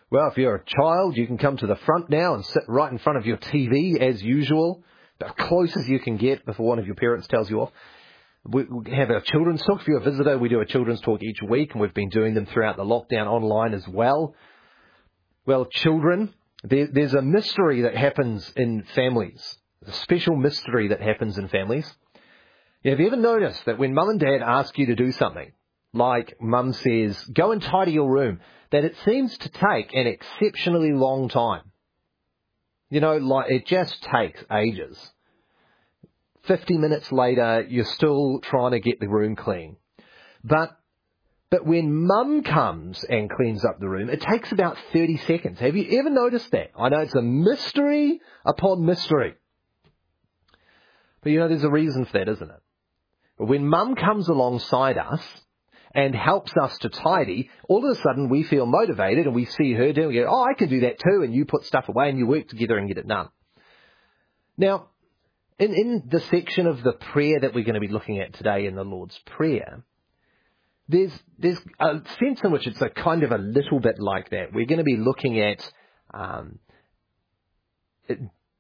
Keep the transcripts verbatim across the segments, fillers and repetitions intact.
Well, if you're a child, you can come to the front now and sit right in front of your T V as usual, as close as you can get before one of your parents tells you off. We have our children's talk. If you're a visitor, we do a children's talk each week, and we've been doing them throughout the lockdown online as well. Well, children, there, there's a mystery that happens in families, a special mystery that happens in families. Have you ever noticed that when mum and dad ask you to do something, like mum says, go and tidy your room, that it seems to take an exceptionally long time? You know, like it just takes ages. fifty minutes later, you're still trying to get the room clean. But but when mum comes and cleans up the room, it takes about thirty seconds. Have you ever noticed that? I know it's a mystery upon mystery. But you know, there's a reason for that, isn't it? But when mum comes alongside us and helps us to tidy, all of a sudden we feel motivated and we see her doing it. Oh, I can do that too. And you put stuff away and you work together and get it done. Now, in, in the section of the prayer that we're going to be looking at today in the Lord's Prayer, there's, there's a sense in which it's a kind of a little bit like that. We're going to be looking at, um, it,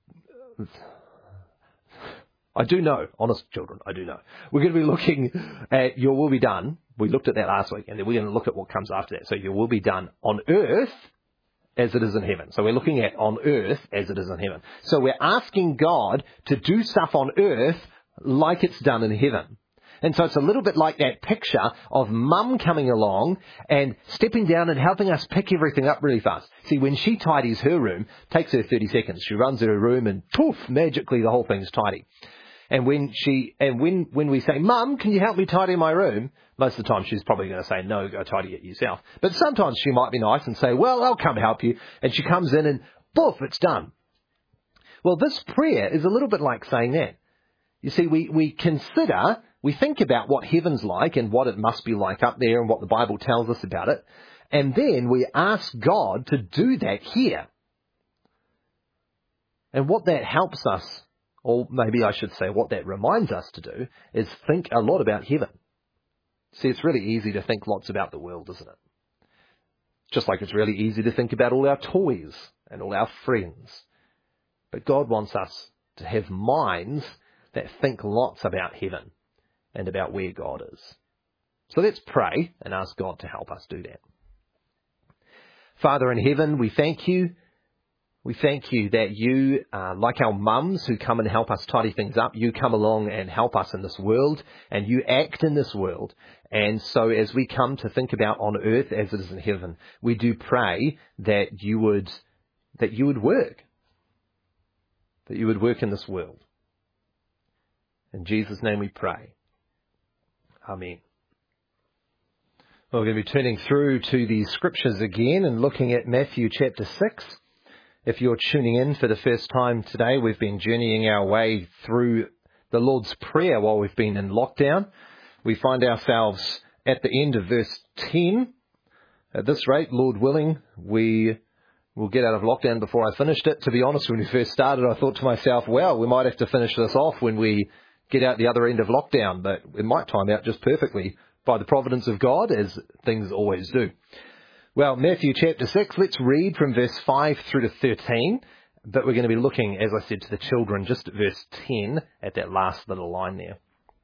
I do know, honest children, I do know. We're going to be looking at your will be done. We looked at that last week, and then we're going to look at what comes after that. So your will be done on earth as it is in heaven. So we're looking at on earth as it is in heaven. So we're asking God to do stuff on earth like it's done in heaven. And so it's a little bit like that picture of mum coming along and stepping down and helping us pick everything up really fast. See, when she tidies her room, it takes her thirty seconds. She runs in her room and poof, magically the whole thing's tidy. And when she, and when, when we say, Mum, can you help me tidy my room? Most of the time she's probably going to say, no, go tidy it yourself. But sometimes she might be nice and say, well, I'll come help you. And she comes in and poof, it's done. Well, this prayer is a little bit like saying that. You see, we, we consider, we think about what heaven's like and what it must be like up there and what the Bible tells us about it. And then we ask God to do that here. And what that helps us, or maybe I should say what that reminds us to do, is think a lot about heaven. See, it's really easy to think lots about the world, isn't it? Just like it's really easy to think about all our toys and all our friends. But God wants us to have minds that think lots about heaven and about where God is. So let's pray and ask God to help us do that. Father in heaven, we thank you. We thank you that you, uh, like our mums who come and help us tidy things up, you come along and help us in this world, and you act in this world. And so as we come to think about on earth as it is in heaven, we do pray that you would, that you would work, that you would work in this world. In Jesus' name we pray. Amen. Well, we're going to be turning through to the scriptures again and looking at Matthew chapter six. If you're tuning in for the first time today, we've been journeying our way through the Lord's Prayer while we've been in lockdown. We find ourselves at the end of verse ten. At this rate, Lord willing, we will get out of lockdown before I finished it. To be honest, when we first started, I thought to myself, well, we might have to finish this off when we get out the other end of lockdown, but it might time out just perfectly by the providence of God, as things always do. Well, Matthew chapter six, let's read from verse five through to thirteen, but we're going to be looking, as I said, to the children just at verse ten, at that last little line there.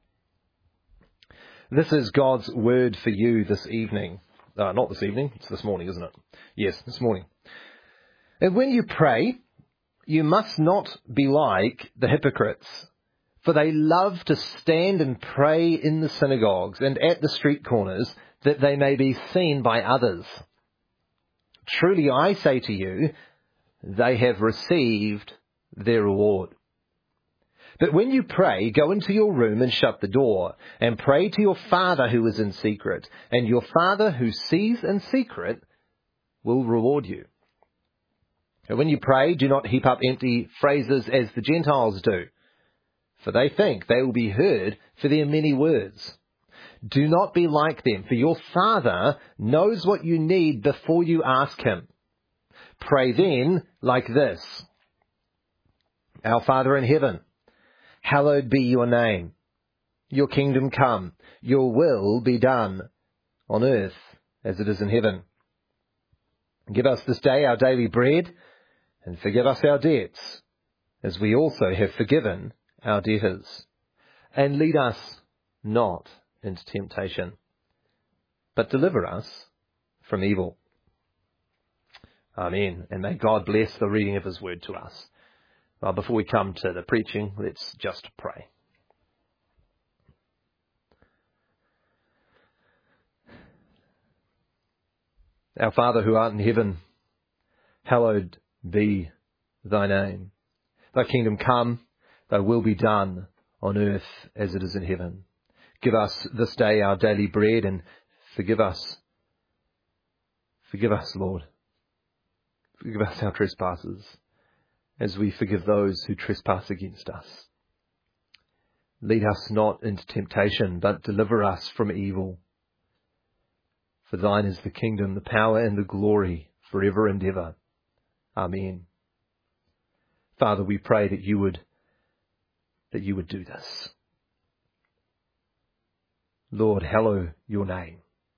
This is God's word for you this evening. Uh, not this evening, it's this morning, isn't it? Yes, this morning. And when you pray, you must not be like the hypocrites, for they love to stand and pray in the synagogues and at the street corners, that they may be seen by others. Truly I say to you, they have received their reward. But when you pray, go into your room and shut the door, and pray to your Father who is in secret, and your Father who sees in secret will reward you. And when you pray, do not heap up empty phrases as the Gentiles do, for they think they will be heard for their many words. Do not be like them, for your Father knows what you need before you ask him. Pray then like this. Our Father in heaven, hallowed be your name. Your kingdom come, your will be done on earth as it is in heaven. Give us this day our daily bread, and forgive us our debts, as we also have forgiven our debtors. And lead us not into temptation, but deliver us from evil. Amen. And may God bless the reading of his word to us. Well, before we come to the preaching, let's just pray. Our Father who art in heaven, hallowed be thy name. Thy kingdom come, thy will be done on earth as it is in heaven. Give us this day our daily bread, and forgive us. Forgive us, Lord. Forgive us our trespasses, as we forgive those who trespass against us. Lead us not into temptation, but deliver us from evil. For thine is the kingdom, the power, and the glory, forever and ever. Amen. Father, we pray that you would, that you would do this. Lord, hallow your name.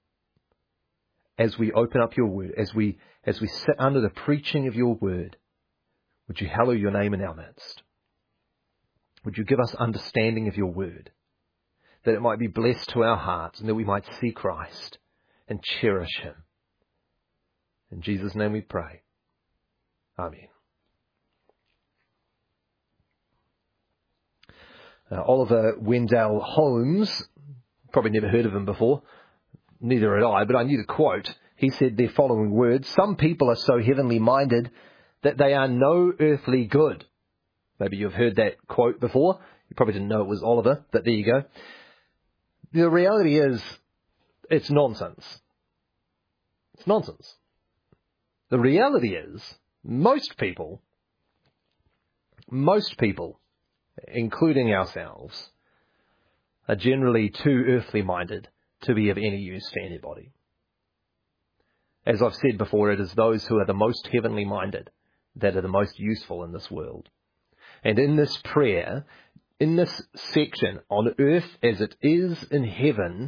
As we open up your word, as we, as we sit under the preaching of your word, would you hallow your name in our midst? Would you give us understanding of your word, that it might be blessed to our hearts, and that we might see Christ and cherish him. In Jesus' name we pray. Amen. Uh, Oliver Wendell Holmes, probably never heard of him before, neither had I, but I knew the quote. He said the following words: "Some people are so heavenly minded that they are no earthly good." Maybe you've heard that quote before. You probably didn't know it was Oliver, but there you go. The reality is, it's nonsense. It's nonsense. The reality is, most people, most people, including ourselves, are generally too earthly minded to be of any use to anybody. As I've said before, it is those who are the most heavenly minded that are the most useful in this world. And in this prayer, in this section, on earth as it is in heaven,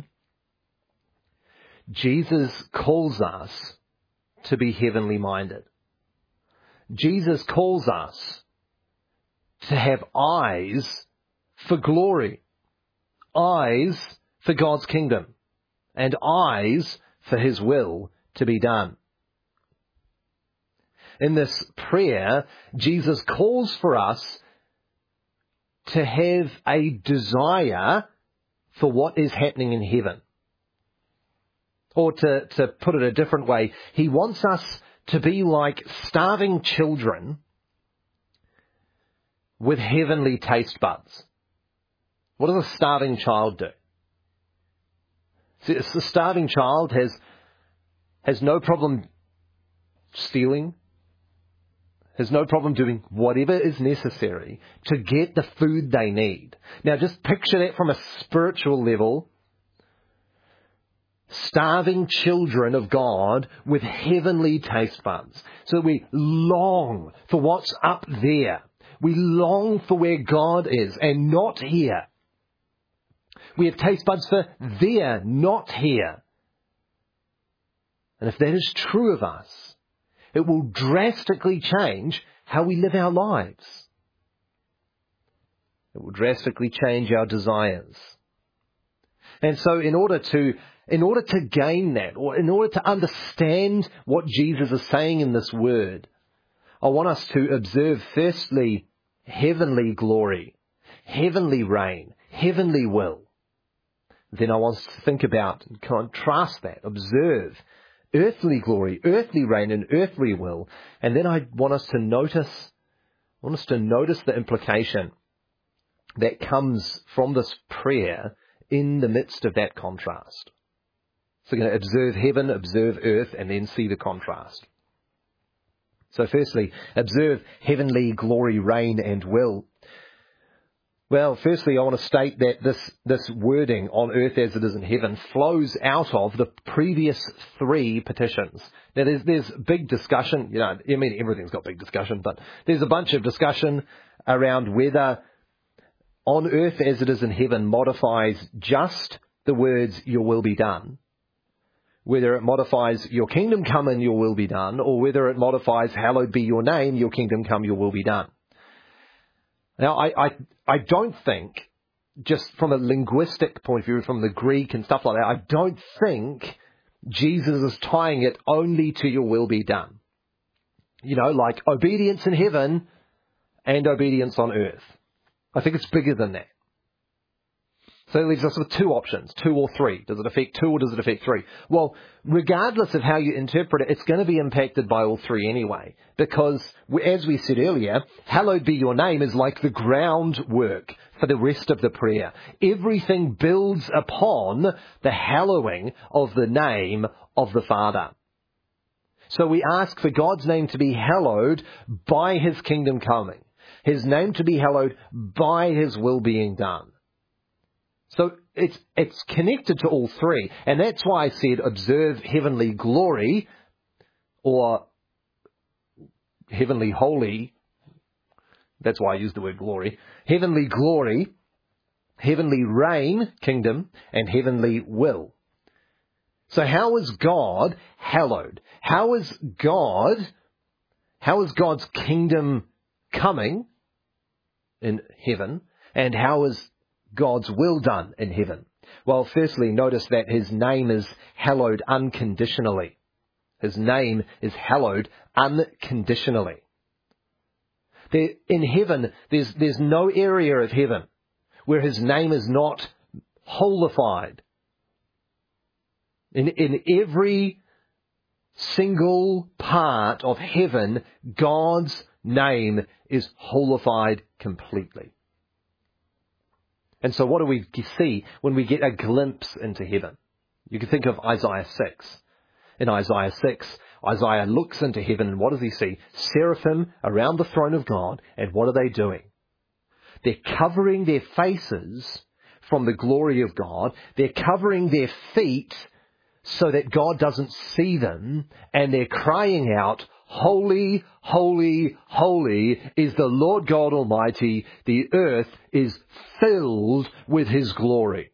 Jesus calls us to be heavenly minded. Jesus calls us to have eyes for glory, eyes for God's kingdom, and eyes for his will to be done. In this prayer, Jesus calls for us to have a desire for what is happening in heaven. Or to, to put it a different way, he wants us to be like starving children with heavenly taste buds. What does a starving child do? See, a starving child has, has no problem stealing, has no problem doing whatever is necessary to get the food they need. Now just picture that from a spiritual level. Starving children of God with heavenly taste buds. So we long for what's up there. We long for where God is and not here. We have taste buds for there, not here. And if that is true of us, it will drastically change how we live our lives. It will drastically change our desires. And so in order to In order to gain that, or in order to understand what Jesus is saying in this word, I want us to observe firstly heavenly glory, heavenly reign, heavenly will. Then I want us to think about and contrast that, observe earthly glory, earthly reign, and earthly will. And then I want us to notice, I want us to notice the implication that comes from this prayer in the midst of that contrast. So we're going to observe heaven, observe earth, and then see the contrast. So firstly, observe heavenly glory, reign, and will. Well, firstly, I want to state that this, this wording, on earth as it is in heaven, flows out of the previous three petitions. Now, there's, there's big discussion, you know, I mean, everything's got big discussion, but there's a bunch of discussion around whether on earth as it is in heaven modifies just the words, your will be done, whether it modifies your kingdom come and your will be done, or whether it modifies hallowed be your name, your kingdom come, your will be done. Now, I, I, I don't think, just from a linguistic point of view, from the Greek and stuff like that, I don't think Jesus is tying it only to your will be done. You know, like obedience in heaven and obedience on earth. I think it's bigger than that. So it leaves us with two options, two or three. Does it affect two or does it affect three? Well, regardless of how you interpret it, it's going to be impacted by all three anyway. Because, as we said earlier, hallowed be your name is like the groundwork for the rest of the prayer. Everything builds upon the hallowing of the name of the Father. So we ask for God's name to be hallowed by His kingdom coming. His name to be hallowed by His will being done. So it's it's connected to all three. And that's why I said observe heavenly glory or heavenly holy. That's why I used the word glory. Heavenly glory, heavenly reign, kingdom, and heavenly will. So how is God hallowed? How is God, how is God's kingdom coming in heaven? And how is God's will done in heaven? Well, firstly, notice that His name is hallowed unconditionally. His name is hallowed unconditionally. There, in heaven, there's, there's no area of heaven where His name is not holified. In, in every single part of heaven, God's name is holified completely. And so what do we see when we get a glimpse into heaven? You can think of Isaiah six. In Isaiah six, Isaiah looks into heaven and what does he see? Seraphim around the throne of God, and what are they doing? They're covering their faces from the glory of God. They're covering their feet so that God doesn't see them, and they're crying out, holy, holy, holy is the Lord God Almighty. The earth is filled with His glory.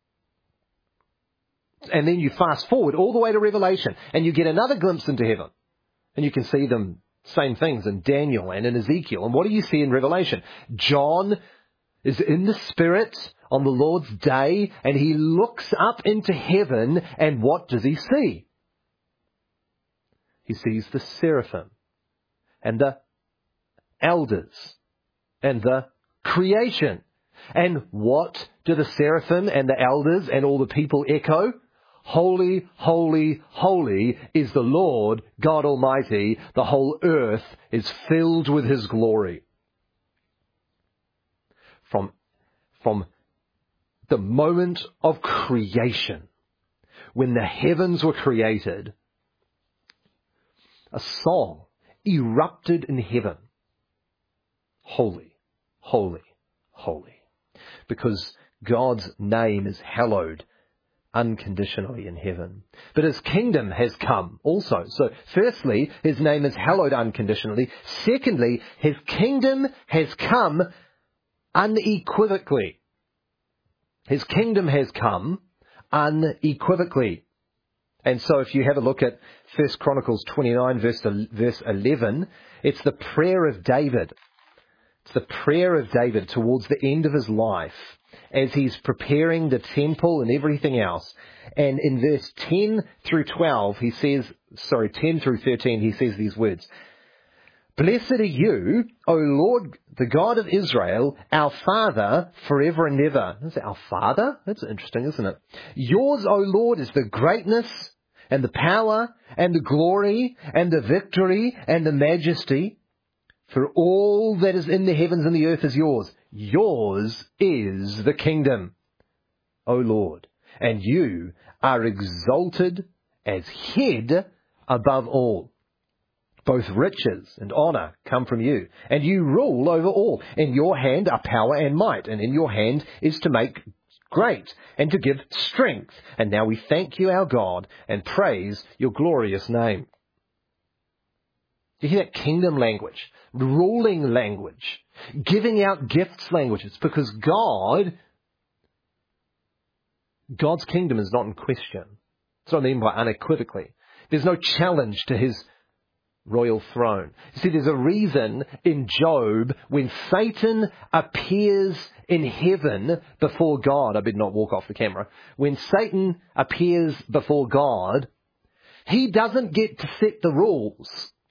And then you fast forward all the way to Revelation, and you get another glimpse into heaven. And you can see them, same things in Daniel and in Ezekiel. And what do you see in Revelation? John is in the Spirit on the Lord's day, and he looks up into heaven, and what does he see? He sees the seraphim and the elders and the creation. And what do the seraphim and the elders and all the people echo? Holy, holy, holy is the Lord God Almighty. The whole earth is filled with His glory. From, from the moment of creation, when the heavens were created, a song erupted in heaven. Holy, holy, holy. Because God's name is hallowed unconditionally in heaven. But His kingdom has come also. So firstly, His name is hallowed unconditionally. Secondly, His kingdom has come unequivocally. His kingdom has come unequivocally. And so if you have a look at First Chronicles twenty-nine, verse, verse eleven, it's the prayer of David. It's the prayer of David towards the end of his life as he's preparing the temple and everything else. And in verse ten through twelve, he says, sorry, ten through thirteen, he says these words. Blessed are you, O Lord, the God of Israel, our Father, forever and ever. Is it our Father? That's interesting, isn't it? Yours, O Lord, is the greatness and the power and the glory and the victory and the majesty. For all that is in the heavens and the earth is yours. Yours is the kingdom, O Lord, and you are exalted as head above all. Both riches and honor come from you, and you rule over all. In your hand are power and might, and in your hand is to make great and to give strength. And now we thank you, our God, and praise your glorious name. Do you hear that kingdom language, ruling language, giving out gifts language? It's because God, God's kingdom is not in question. That's what I mean by unequivocally. There's no challenge to his royal throne. You see, there's a reason in Job when Satan appears in heaven before God. I better not walk off the camera. When Satan appears before God, he doesn't get to set the rules,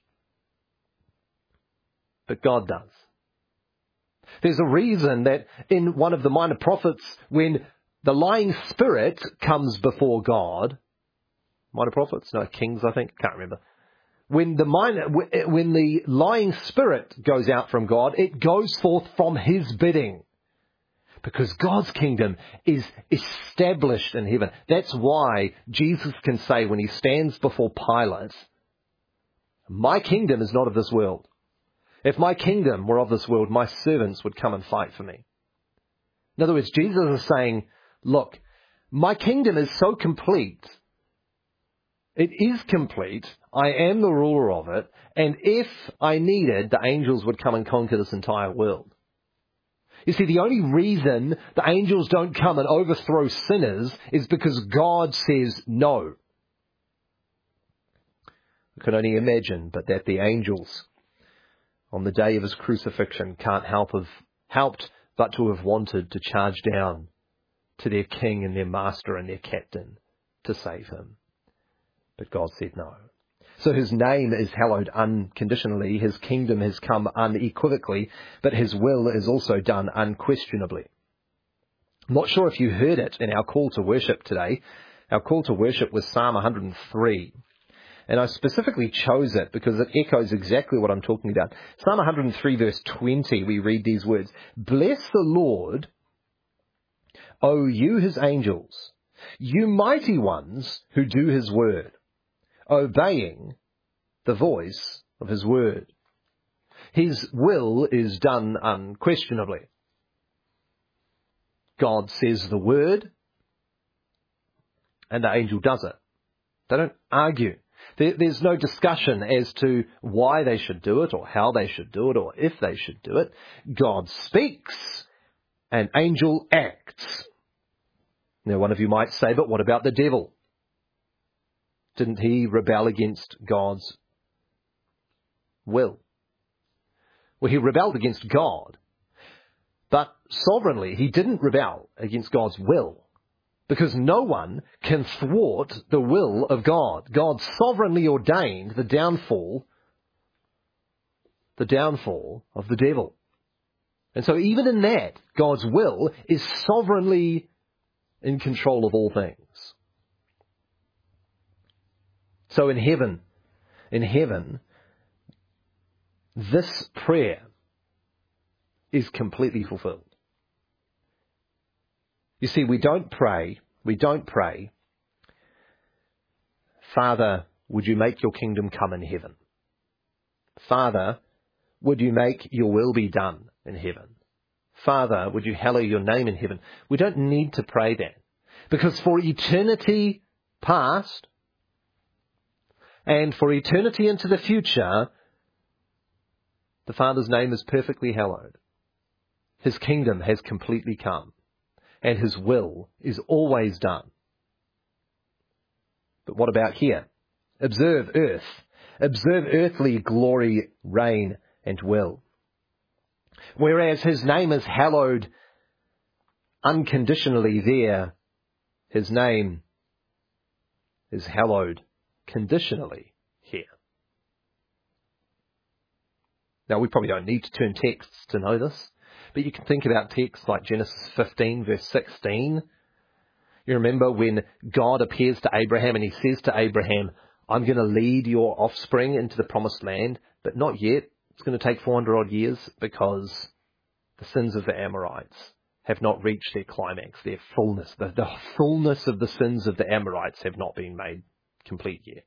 but God does. There's a reason that in one of the minor prophets, when the lying spirit comes before God, minor prophets, no, kings, I think, can't remember. When the minor, when the lying spirit goes out from God, it goes forth from his bidding. Because God's kingdom is established in heaven. That's why Jesus can say when he stands before Pilate, my kingdom is not of this world. If my kingdom were of this world, my servants would come and fight for me. In other words, Jesus is saying, look, my kingdom is so complete. It is complete. I am the ruler of it. And if I needed, the angels would come and conquer this entire world. You see, the only reason the angels don't come and overthrow sinners is because God says no. I can only imagine, but that the angels on the day of his crucifixion can't help have helped but to have wanted to charge down to their king and their master and their captain to save him. But God said no. So his name is hallowed unconditionally, his kingdom has come unequivocally, but his will is also done unquestionably. I'm not sure if you heard it in our call to worship today. Our call to worship was Psalm one hundred three. And I specifically chose it because it echoes exactly what I'm talking about. Psalm one hundred three verse twenty, we read these words, "Bless the Lord, O you his angels, you mighty ones who do his word, obeying the voice of his word." His will is done unquestionably. God says the word, and the angel does it. They don't argue. There, there's no discussion as to why they should do it, or how they should do it, or if they should do it. God speaks, and angel acts. Now, one of you might say, but what about the devil? Didn't he rebel against God's will? Well, he rebelled against God, but sovereignly he didn't rebel against God's will, because no one can thwart the will of God. God sovereignly ordained the downfall, the downfall of the devil. And so even in that, God's will is sovereignly in control of all things. So in heaven, in heaven, this prayer is completely fulfilled. You see, we don't pray, we don't pray, Father, would you make your kingdom come in heaven? Father, would you make your will be done in heaven? Father, would you hallow your name in heaven? We don't need to pray that, because for eternity past and for eternity into the future, the Father's name is perfectly hallowed. His kingdom has completely come, and his will is always done. But what about here? Observe earth. Observe earthly glory, reign, and will. Whereas his name is hallowed unconditionally there, his name is hallowed conditionally here. Now, we probably don't need to turn texts to know this, but you can think about texts like Genesis fifteen, verse sixteen. You remember when God appears to Abraham and he says to Abraham, I'm going to lead your offspring into the promised land, but not yet. It's going to take four hundred odd years because the sins of the Amorites have not reached their climax, their fullness. The, the fullness of the sins of the Amorites have not been made complete yet.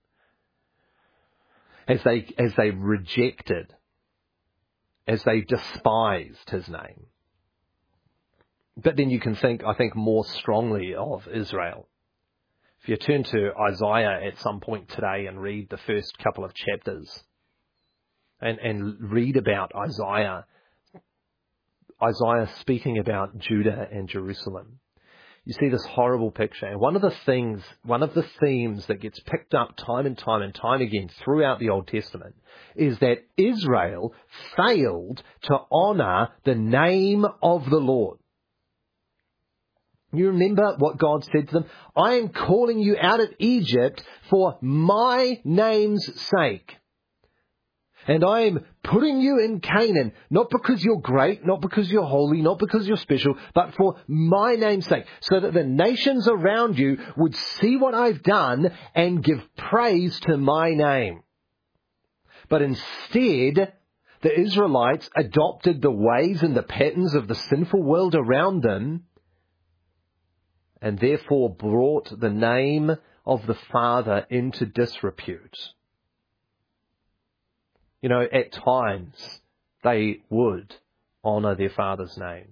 As they, as they rejected, as they despised his name. But then you can think, I think, more strongly of Israel. If you turn to Isaiah at some point today and read the first couple of chapters, and, and read about Isaiah, Isaiah speaking about Judah and Jerusalem, you see this horrible picture. And one of the things, one of the themes that gets picked up time and time and time again throughout the Old Testament is that Israel failed to honour the name of the Lord. You remember what God said to them? I am calling you out of Egypt for my name's sake. And I am putting you in Canaan, not because you're great, not because you're holy, not because you're special, but for my name's sake, so that the nations around you would see what I've done and give praise to my name. But instead, the Israelites adopted the ways and the patterns of the sinful world around them, and therefore brought the name of the Father into disrepute. You know, at times they would honour their Father's name.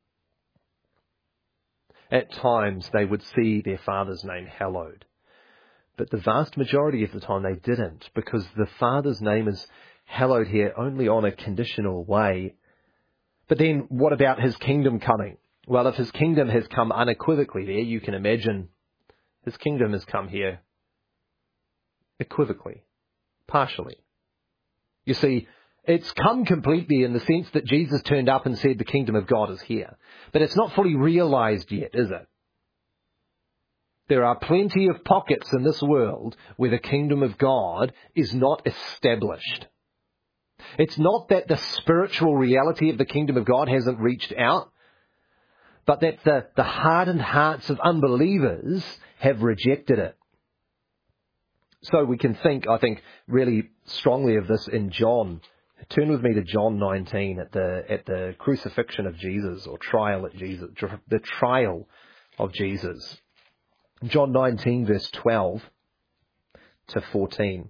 At times they would see their Father's name hallowed. But the vast majority of the time they didn't, because the Father's name is hallowed here only on a conditional way. But then what about His kingdom coming? Well, if His kingdom has come unequivocally there, you can imagine His kingdom has come here equivocally, partially. You see, it's come completely in the sense that Jesus turned up and said the kingdom of God is here. But it's not fully realised yet, is it? There are plenty of pockets in this world where the kingdom of God is not established. It's not that the spiritual reality of the kingdom of God hasn't reached out, but that the, the hardened hearts of unbelievers have rejected it. So we can think, I think, really strongly of this in John. Turn with me to John nineteen at the at the crucifixion of Jesus, or trial at Jesus, the trial of Jesus. John nineteen, verse twelve to fourteen.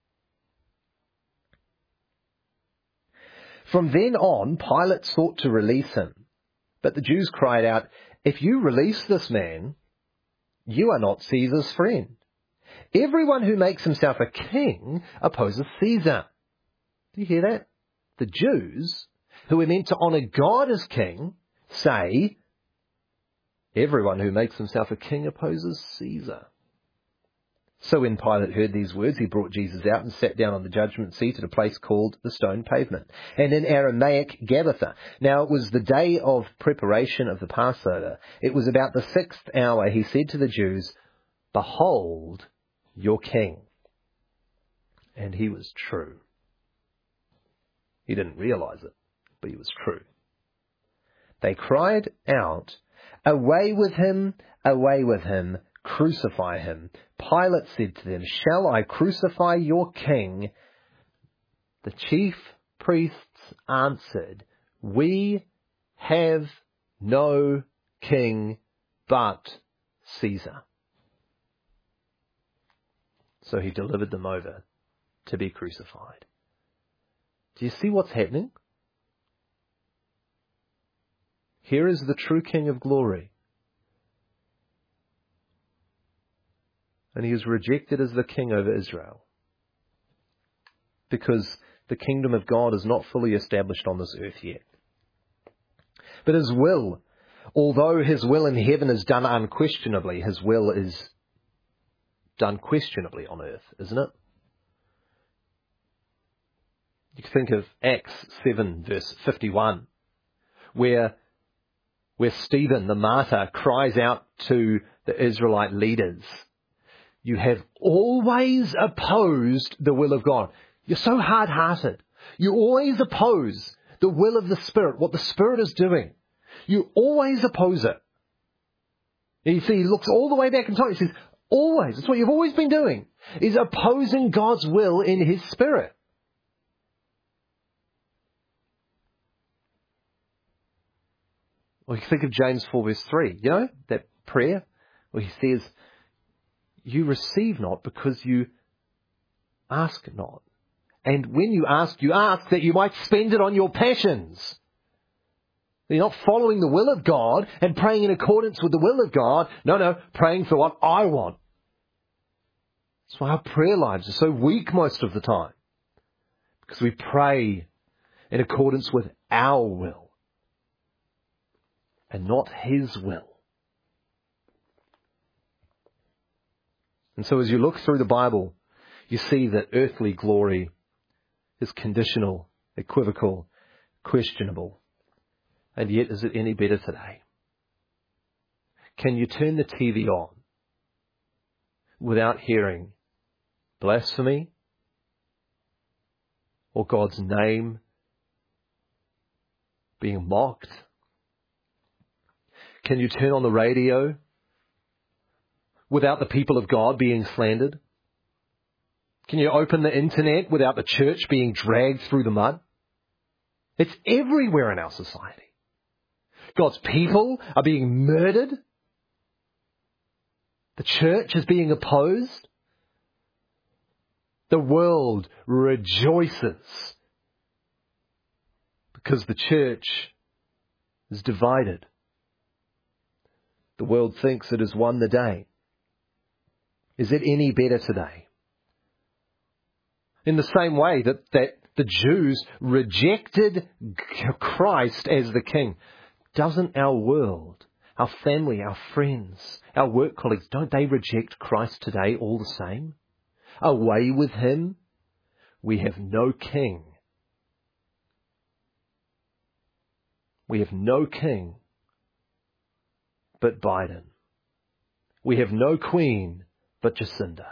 From then on, Pilate sought to release him, but the Jews cried out, "If you release this man, you are not Caesar's friend. Everyone who makes himself a king opposes Caesar." Do you hear that? The Jews, who are meant to honour God as king, say, everyone who makes himself a king opposes Caesar. So when Pilate heard these words, he brought Jesus out and sat down on the judgment seat at a place called the Stone Pavement, and in Aramaic, Gabbatha. Now it was the day of preparation of the Passover. It was about the sixth hour. He said to the Jews, "Behold your king." And he was true. He didn't realize it, but he was true. They cried out, "Away with him, away with him, crucify him." Pilate said to them, "Shall I crucify your king?" The chief priests answered, "We have no king but Caesar." So he delivered them over to be crucified. Do you see what's happening? Here is the true King of glory. And he is rejected as the king over Israel, because the kingdom of God is not fully established on this earth yet. But his will, although his will in heaven is done unquestionably, his will is done questionably on earth, isn't it? You can think of Acts seven, verse fifty-one, where, where Stephen, the martyr, cries out to the Israelite leaders, "You have always opposed the will of God." You're so hard-hearted. You always oppose the will of the Spirit, what the Spirit is doing. You always oppose it. And you see, he looks all the way back in time. He says, always, that's what you've always been doing, is opposing God's will in His Spirit. Or you think of James four, verse three. You know, that prayer where he says, "You receive not because you ask not. And when you ask, you ask that you might spend it on your passions." You're not following the will of God and praying in accordance with the will of God. No, no, praying for what I want. That's why our prayer lives are so weak most of the time, because we pray in accordance with our will and not His will. And so as you look through the Bible, you see that earthly glory is conditional, equivocal, questionable. And yet, is it any better today? Can you turn the T V on without hearing blasphemy or God's name being mocked? Can you turn on the radio without the people of God being slandered? Can you open the internet without the church being dragged through the mud? It's everywhere in our society. God's people are being murdered. The church is being opposed. The world rejoices because the church is divided. The world thinks it has won the day. Is it any better today? In the same way that, that the Jews rejected Christ as the king, doesn't our world, our family, our friends, our work colleagues, don't they reject Christ today all the same? Away with him, we have no king. We have no king but Biden. We have no queen but Jacinda.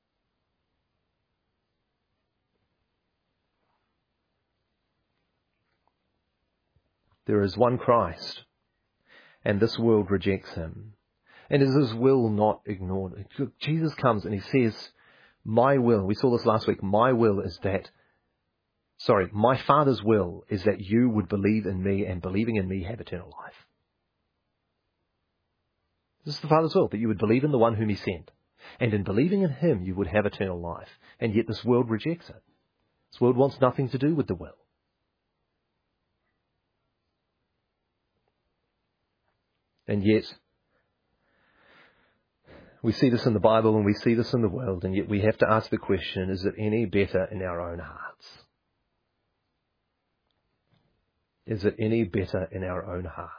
There is one Christ, and this world rejects him. And is his will not ignored? Jesus comes and he says, my will, we saw this last week, my will is that, sorry, my Father's will is that you would believe in me, and believing in me have eternal life. This is the Father's will, that you would believe in the one whom he sent. And in believing in him, you would have eternal life. And yet this world rejects it. This world wants nothing to do with the will. And yet, we see this in the Bible and we see this in the world, and yet we have to ask the question, is it any better in our own hearts? Is it any better in our own hearts?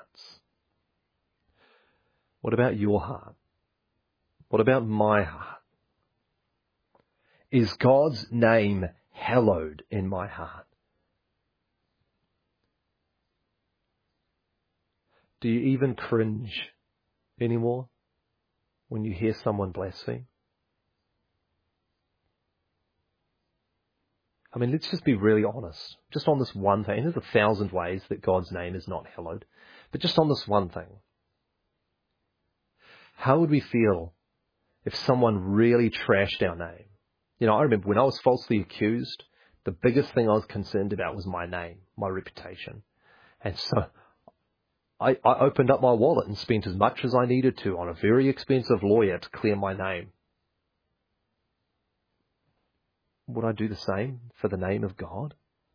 What about your heart? What about my heart? Is God's name hallowed in my heart? Do you even cringe anymore when you hear someone blaspheme? I mean, let's just be really honest. Just on this one thing. There's a thousand ways that God's name is not hallowed. But just on this one thing. How would we feel if someone really trashed our name? You know, I remember when I was falsely accused, the biggest thing I was concerned about was my name, my reputation. And so I, I opened up my wallet and spent as much as I needed to on a very expensive lawyer to clear my name. Would I do the same for the name of God?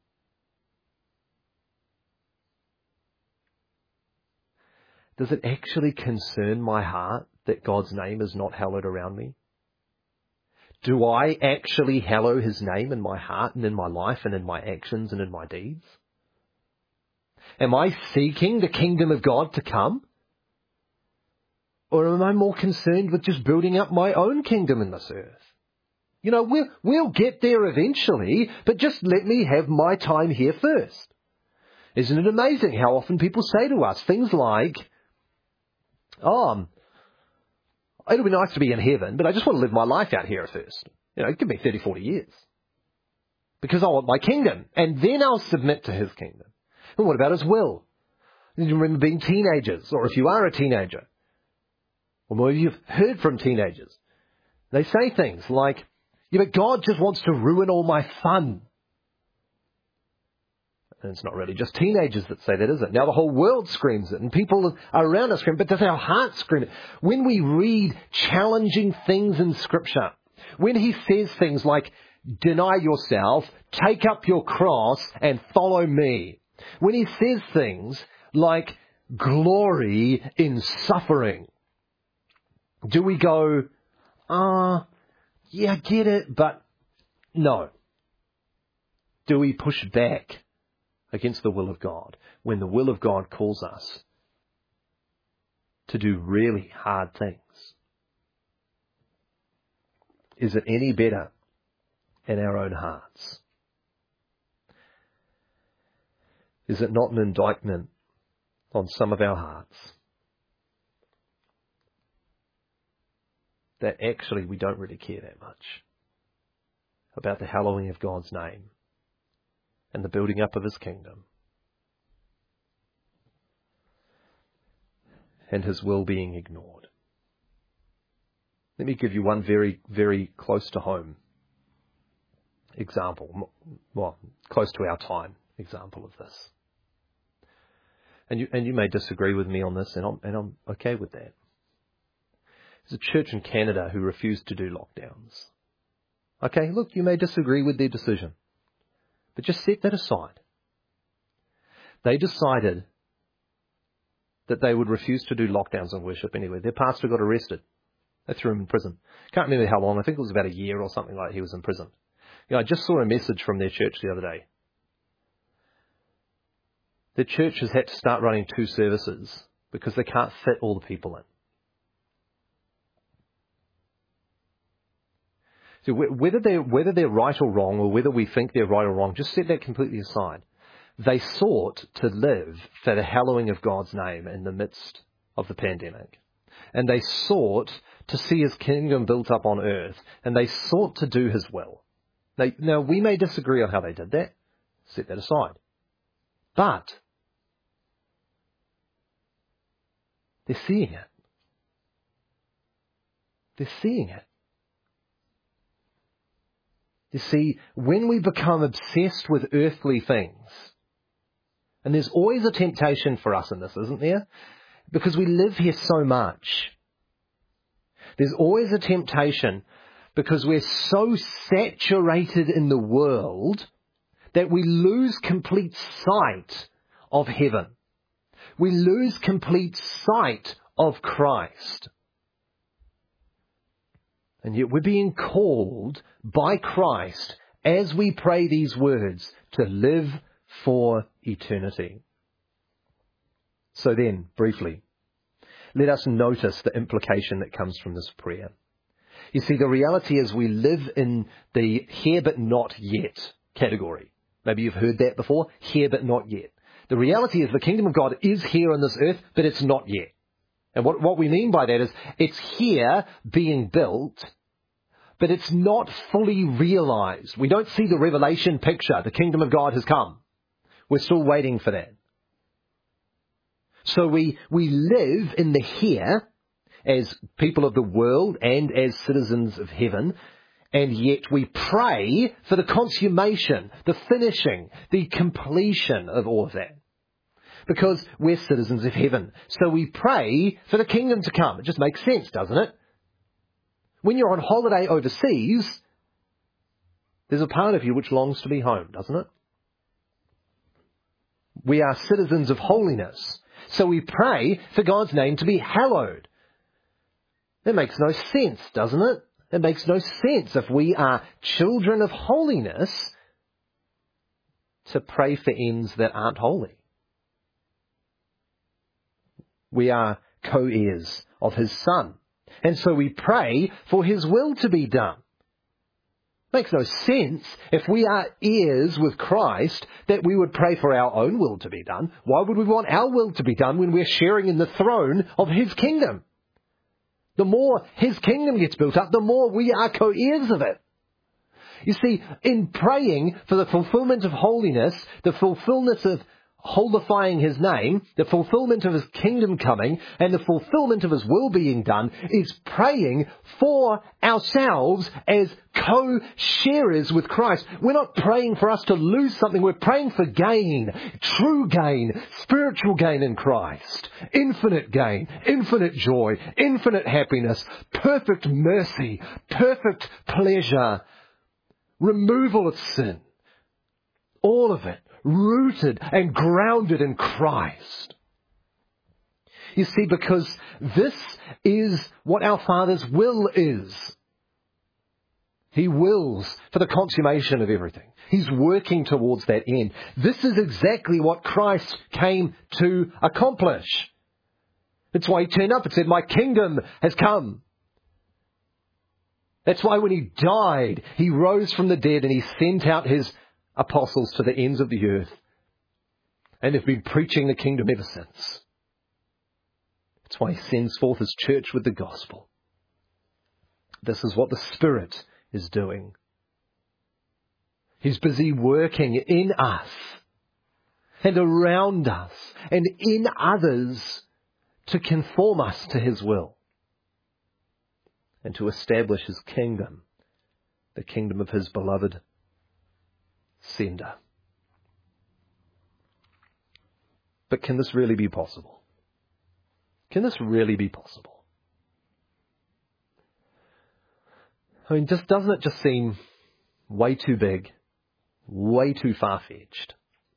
Does it actually concern my heart that God's name is not hallowed around me? Do I actually hallow his name in my heart and in my life and in my actions and in my deeds? Am I seeking the kingdom of God to come? Or am I more concerned with just building up my own kingdom in this earth? You know, we'll, we'll get there eventually, but just let me have my time here first. Isn't it amazing how often people say to us things like, oh, um, it'll be nice to be in heaven, but I just want to live my life out here first. You know, give me thirty, forty years. Because I want my kingdom, and then I'll submit to his kingdom. And what about his will? Do you remember being teenagers, or if you are a teenager, or maybe you've heard from teenagers, they say things like, yeah, but God just wants to ruin all my fun. And it's not really just teenagers that say that, is it? Now the whole world screams it, and people around us scream, but does our heart scream it? When we read challenging things in Scripture, when he says things like, deny yourself, take up your cross, and follow me. When he says things like, glory in suffering, do we go, ah, uh, yeah, I get it, but no? Do we push back against the will of God when the will of God calls us to do really hard things? Is it any better in our own hearts? Is it not an indictment on some of our hearts that actually we don't really care that much about the hallowing of God's name and the building up of His kingdom and His will being ignored? Let me give you one very, very close to home example, well, close to our time example of this. And you, and you may disagree with me on this, and I'm, and I'm okay with that. There's a church in Canada who refused to do lockdowns. Okay, look, you may disagree with their decision, but just set that aside. They decided that they would refuse to do lockdowns on worship anyway. Their pastor got arrested. They threw him in prison. Can't remember how long. I think it was about a year or something like that he was in prison. You know, I just saw a message from their church the other day. The church has had to start running two services because they can't fit all the people in. So whether they're, whether they're right or wrong, or whether we think they're right or wrong, just set that completely aside. They sought to live for the hallowing of God's name in the midst of the pandemic. And they sought to see His kingdom built up on earth. And they sought to do His will. They, now, we may disagree on how they did that. Set that aside. But they're seeing it. They're seeing it. You see, when we become obsessed with earthly things, and there's always a temptation for us in this, isn't there? Because we live here so much. There's always a temptation because we're so saturated in the world that we lose complete sight of heaven. We lose complete sight of Christ. And yet we're being called by Christ as we pray these words to live for eternity. So then, briefly, let us notice the implication that comes from this prayer. You see, the reality is we live in the here but not yet category. Maybe you've heard that before, here but not yet. The reality is the kingdom of God is here on this earth, but it's not yet. And what, what we mean by that is it's here being built, but it's not fully realized. We don't see the revelation picture. The kingdom of God has come. We're still waiting for that. So we, we live in the here as people of the world and as citizens of heaven, and yet we pray for the consummation, the finishing, the completion of all of that. Because we're citizens of heaven. So we pray for the kingdom to come. It just makes sense, doesn't it? When you're on holiday overseas, there's a part of you which longs to be home, doesn't it? We are citizens of holiness. So we pray for God's name to be hallowed. That makes no sense, doesn't it? It makes no sense if we are children of holiness to pray for ends that aren't holy. We are co-heirs of His Son. And so we pray for His will to be done. Makes no sense if we are heirs with Christ that we would pray for our own will to be done. Why would we want our will to be done when we're sharing in the throne of His kingdom? The more His kingdom gets built up, the more we are co-heirs of it. You see, in praying for the fulfillment of holiness, the fulfillment of holifying His name, the fulfillment of His kingdom coming, and the fulfillment of His will being done, is praying for ourselves as co-sharers with Christ. We're not praying for us to lose something. We're praying for gain, true gain, spiritual gain in Christ, infinite gain, infinite joy, infinite happiness, perfect mercy, perfect pleasure, removal of sin, all of it rooted and grounded in Christ. You see, because this is what our Father's will is. He wills for the consummation of everything. He's working towards that end. This is exactly what Christ came to accomplish. That's why He turned up and said, "My kingdom has come." That's why when he died, he rose from the dead and he sent out his apostles to the ends of the earth. And they've been preaching the kingdom ever since. That's why he sends forth his church with the gospel. This is what the Spirit is doing. He's busy working in us and around us and in others to conform us to his will and to establish his kingdom, the kingdom of his beloved sender. But can this really be possible? Can this really be possible? I mean, just doesn't it just seem way too big, way too far-fetched?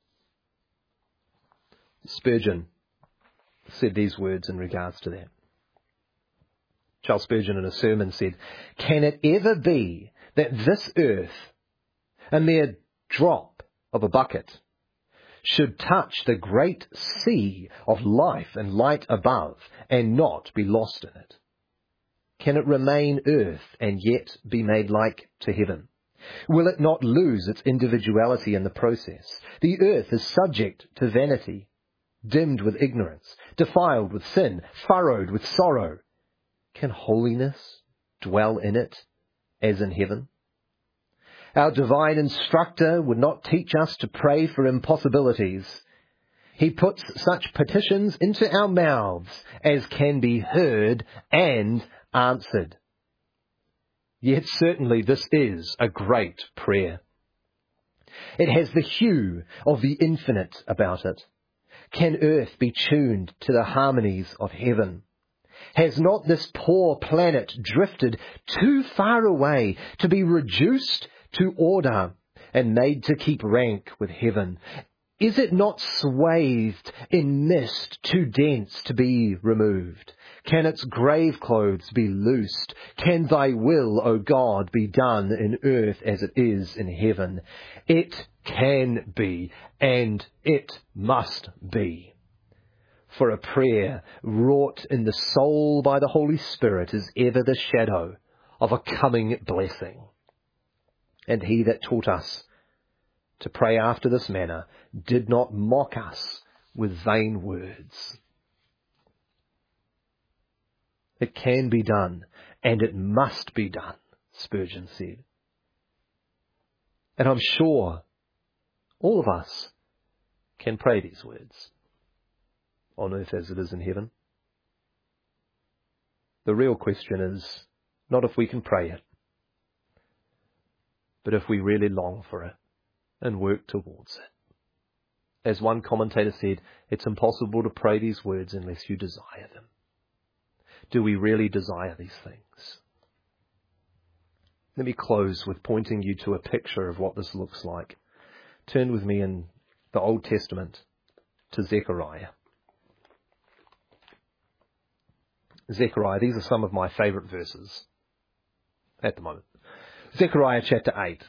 Spurgeon said these words in regards to that. Charles Spurgeon in a sermon said, "Can it ever be that this earth, a mere drop of a bucket, should touch the great sea of life and light above and not be lost in it? Can it remain earth and yet be made like to heaven? Will it not lose its individuality in the process? The earth is subject to vanity, dimmed with ignorance, defiled with sin, furrowed with sorrow. Can holiness dwell in it as in heaven? Our divine instructor would not teach us to pray for impossibilities. He puts such petitions into our mouths as can be heard and answered. Yet certainly this is a great prayer. It has the hue of the infinite about it. Can earth be tuned to the harmonies of heaven? Has not this poor planet drifted too far away to be reduced to order and made to keep rank with heaven? Is it not swathed in mist too dense to be removed? Can its grave clothes be loosed? Can thy will, O God, be done in earth as it is in heaven? It can be, and it must be. For a prayer wrought in the soul by the Holy Spirit is ever the shadow of a coming blessing. And he that taught us to pray after this manner did not mock us with vain words. It can be done, and it must be done, Spurgeon said. And I'm sure all of us can pray these words, on earth as it is in heaven. The real question is not if we can pray it, but if we really long for it and work towards it. As one commentator said, it's impossible to pray these words unless you desire them. Do we really desire these things? Let me close with pointing you to a picture of what this looks like. Turn with me in the Old Testament to Zechariah. Zechariah, these are some of my favourite verses at the moment. Zechariah chapter eight.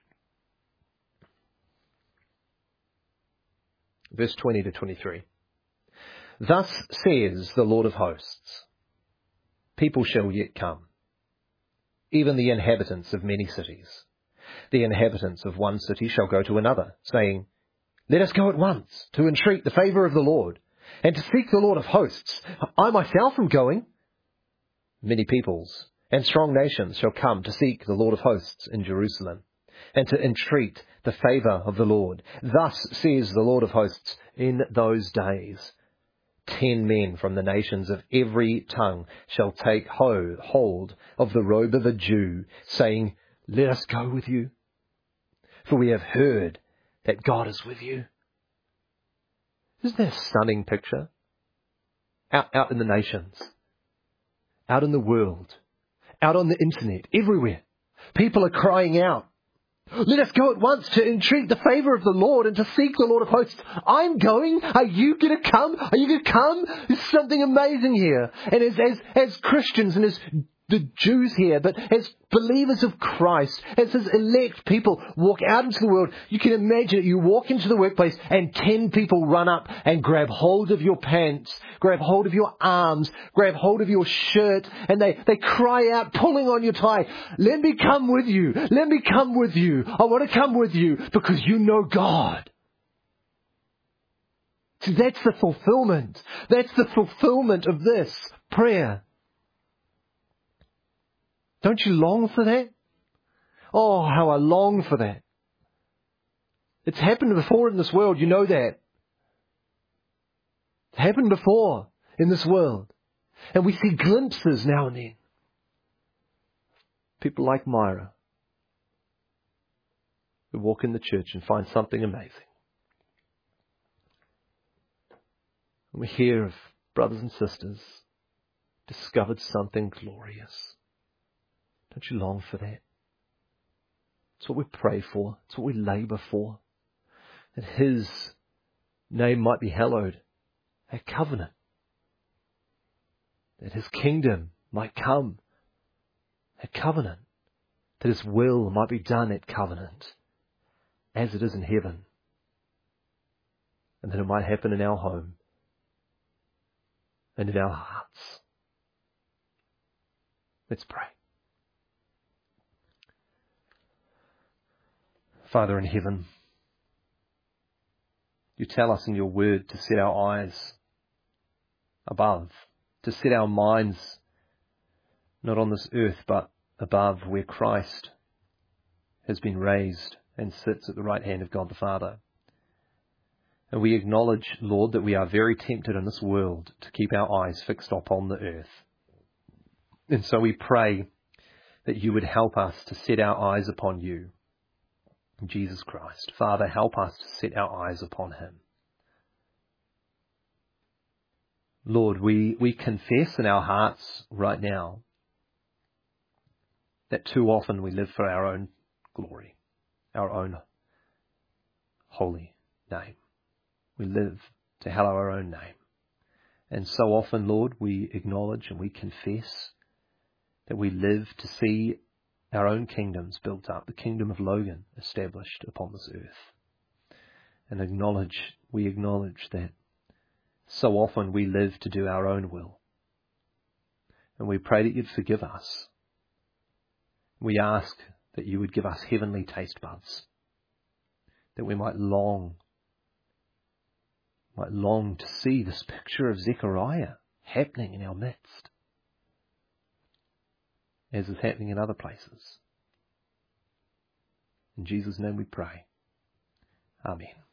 Verse twenty to twenty-three. Thus says the Lord of hosts, people shall yet come, even the inhabitants of many cities. The inhabitants of one city shall go to another, saying, let us go at once to entreat the favour of the Lord, and to seek the Lord of hosts. I myself am going. Many peoples and strong nations shall come to seek the Lord of hosts in Jerusalem, and to entreat the favour of the Lord. Thus says the Lord of hosts, in those days, ten men from the nations of every tongue shall take hold of the robe of a Jew, saying, let us go with you, for we have heard that God is with you. Isn't that a stunning picture? Out, out in the nations, out in the world, out on the internet, everywhere, people are crying out, let us go at once to entreat the favour of the Lord and to seek the Lord of hosts. I'm going. Are you going to come? Are you going to come? There's something amazing here. And as, as, as Christians and as the Jews here, but as believers of Christ, as His elect people walk out into the world, you can imagine it. You walk into the workplace and ten people run up and grab hold of your pants, grab hold of your arms, grab hold of your shirt, and they, they cry out, pulling on your tie, let me come with you, let me come with you, I want to come with you because you know God. So that's the fulfillment. That's the fulfillment of this prayer. Don't you long for that? Oh, how I long for that. It's happened before in this world, you know that. It's happened before in this world. And we see glimpses now and then. People like Myra, who walk in the church and find something amazing. And we hear of brothers and sisters discovered something glorious. Don't you long for that? It's what we pray for. It's what we labour for. That His name might be hallowed at covenant. That His kingdom might come at covenant. That His will might be done at covenant, as it is in heaven. And that it might happen in our home and in our hearts. Let's pray. Father in heaven, You tell us in Your word to set our eyes above, to set our minds not on this earth but above, where Christ has been raised and sits at the right hand of God the Father. And we acknowledge, Lord, that we are very tempted in this world to keep our eyes fixed upon the earth. And so we pray that You would help us to set our eyes upon You, Jesus Christ. Father, help us to set our eyes upon Him. Lord, we, we confess in our hearts right now that too often we live for our own glory, our own holy name. We live to hallow our own name. And so often, Lord, we acknowledge and we confess that we live to see our own kingdoms built up, the kingdom of Logan established upon this earth. And acknowledge, we acknowledge that so often we live to do our own will. And we pray that You'd forgive us. We ask that You would give us heavenly taste buds, that we might long, might long to see this picture of Zechariah happening in our midst, as is happening in other places. In Jesus' name we pray. Amen.